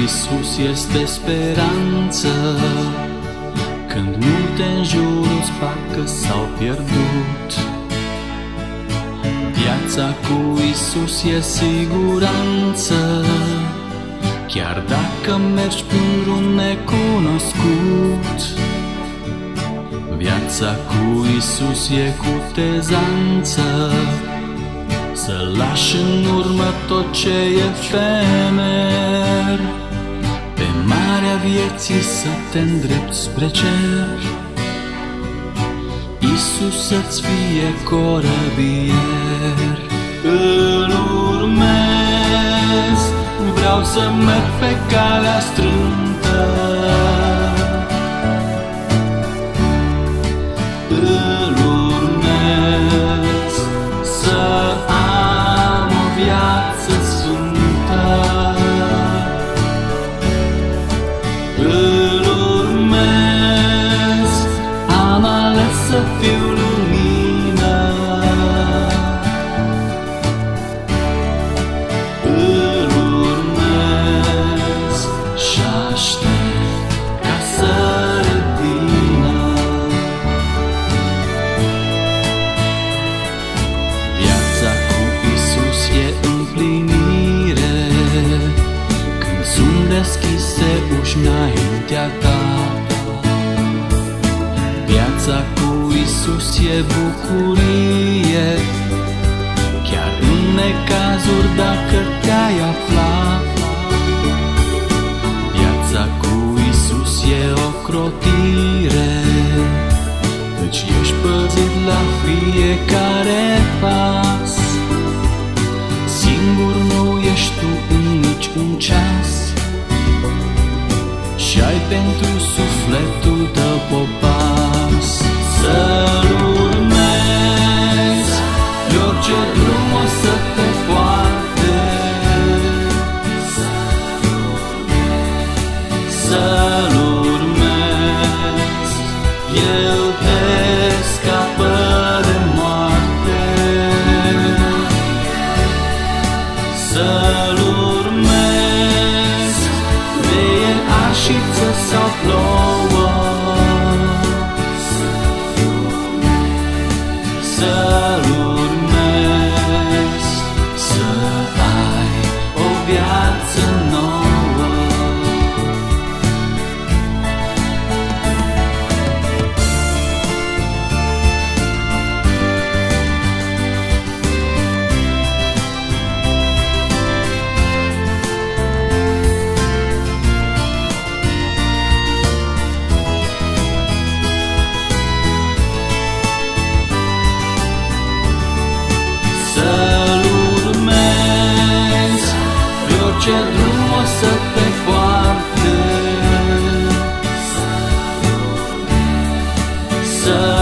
Iisus este speranță, când multe în jurul-ți parcă s-au pierdut. Viața cu Iisus e siguranță, chiar dacă mergi pe-n drum necunoscut. Viața cu Iisus e cutezanță, să lași în urmă tot ce e efemer, pe marea vieții să te îndrepți spre cer. Iisus să-ți fie corăbier. Îl urmez, vreau să merg pe calea strântă. Îl urmez, să am o viață sfântă. Îl urmez, am ales să fiu lumină. Îl urmez și aștept ca să revină. Viața cu Iisus e împlinire, când sunt deschise uși înaintea ta. Viața cu Iisus e bucurie, chiar în necazuri dacă te-ai aflat. Viața cu Iisus e ocrotire, căci ești păzit la fiecare pas. Singur nu ești tu în nici un ceas, și ai pentru sufletul tău popas. Să-L urmezi, pe orice drum o să te poarte. Să-L urmezi, El te scapă de moarte. Să-L urmezi, de El așiță sau plouă. Să-L urmezi, să ai o viață nouă. Să-L urmezi, pe orice drum o să te poarte. Să